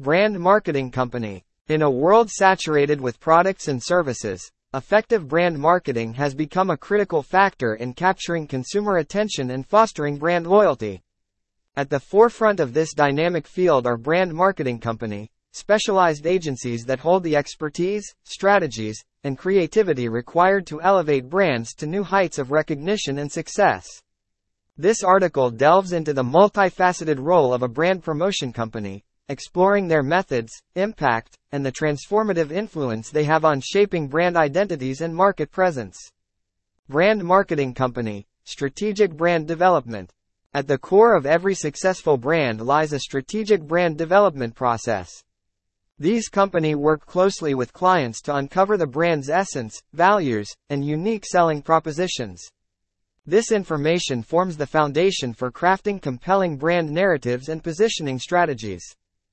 Brand marketing company. In a world saturated with products and services, effective brand marketing has become a critical factor in capturing consumer attention and fostering brand loyalty. At the forefront of this dynamic field are brand marketing company, specialized agencies that hold the expertise, strategies, and creativity required to elevate brands to new heights of recognition and success. This article delves into the multifaceted role of a brand promotion company, exploring their methods, impact, and the transformative influence they have on shaping brand identities and market presence. Brand marketing company, strategic brand development. At the core of every successful brand lies a strategic brand development process. These companies work closely with clients to uncover the brand's essence, values, and unique selling propositions. This information forms the foundation for crafting compelling brand narratives and positioning strategies.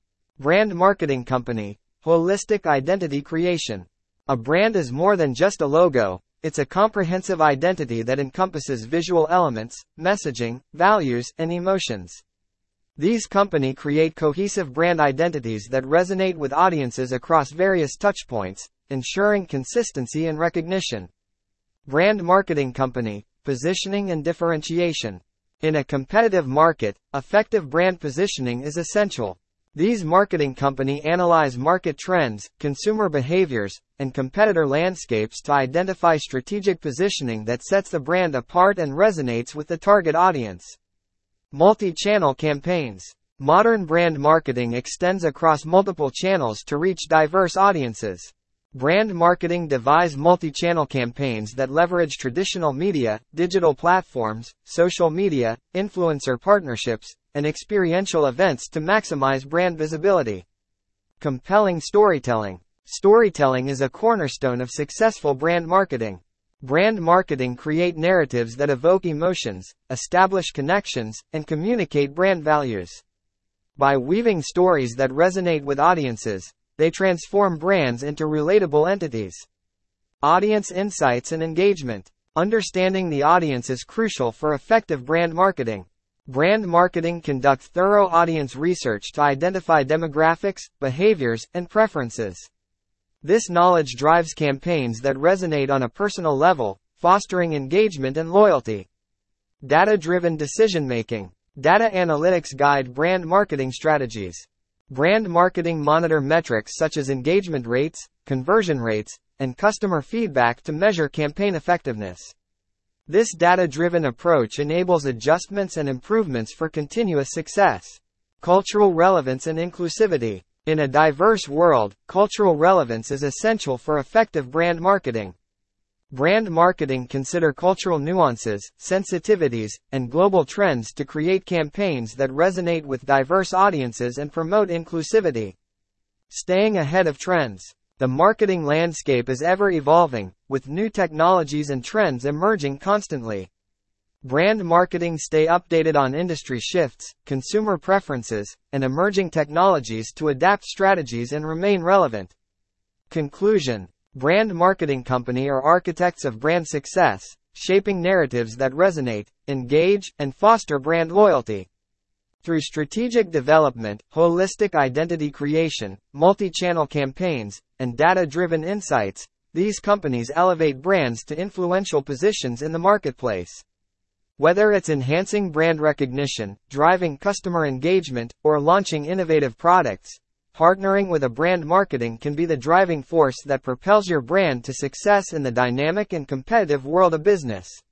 Brand marketing company, holistic identity creation. A brand is more than just a logo, it's a comprehensive identity that encompasses visual elements, messaging, values, and emotions. These companies create cohesive brand identities that resonate with audiences across various touchpoints, ensuring consistency and recognition. Brand marketing company, positioning and differentiation. In a competitive market, effective brand positioning is essential. These marketing companies analyze market trends, consumer behaviors, and competitor landscapes to identify strategic positioning that sets the brand apart and resonates with the target audience. Multi-channel campaigns. Modern brand marketing extends across multiple channels to reach diverse audiences. Brand marketing devises multi-channel campaigns that leverage traditional media, digital platforms, social media, influencer partnerships, and experiential events to maximize brand visibility. Compelling storytelling. Storytelling is a cornerstone of successful brand marketing. Brand marketing creates narratives that evoke emotions, establish connections, and communicate brand values. By weaving stories that resonate with audiences, they transform brands into relatable entities. Audience insights and engagement. Understanding the audience is crucial for effective brand marketing. Brand marketing conducts thorough audience research to identify demographics, behaviors, and preferences. This knowledge drives campaigns that resonate on a personal level, fostering engagement and loyalty. Data-driven decision-making. Data analytics guide brand marketing strategies. Brand marketing monitor metrics such as engagement rates, conversion rates, and customer feedback to measure campaign effectiveness. This data-driven approach enables adjustments and improvements for continuous success. Cultural relevance and inclusivity. In a diverse world, cultural relevance is essential for effective brand marketing. Brand marketing considers cultural nuances, sensitivities, and global trends to create campaigns that resonate with diverse audiences and promote inclusivity. Staying ahead of trends. The marketing landscape is ever evolving, with new technologies and trends emerging constantly. Brand marketing stays updated on industry shifts, consumer preferences, and emerging technologies to adapt strategies and remain relevant. Conclusion. Brand marketing companies are architects of brand success, shaping narratives that resonate, engage, and foster brand loyalty. Through strategic development, holistic identity creation, multi-channel campaigns, and data-driven insights, these companies elevate brands to influential positions in the marketplace. Whether it's enhancing brand recognition, driving customer engagement, or launching innovative products, partnering with a brand marketing can be the driving force that propels your brand to success in the dynamic and competitive world of business.